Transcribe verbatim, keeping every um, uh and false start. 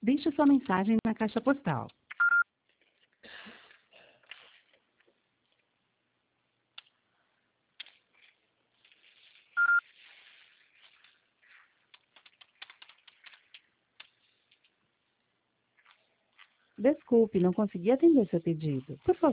deixe sua mensagem na caixa postal. Desculpe, não consegui atender seu pedido. Por favor,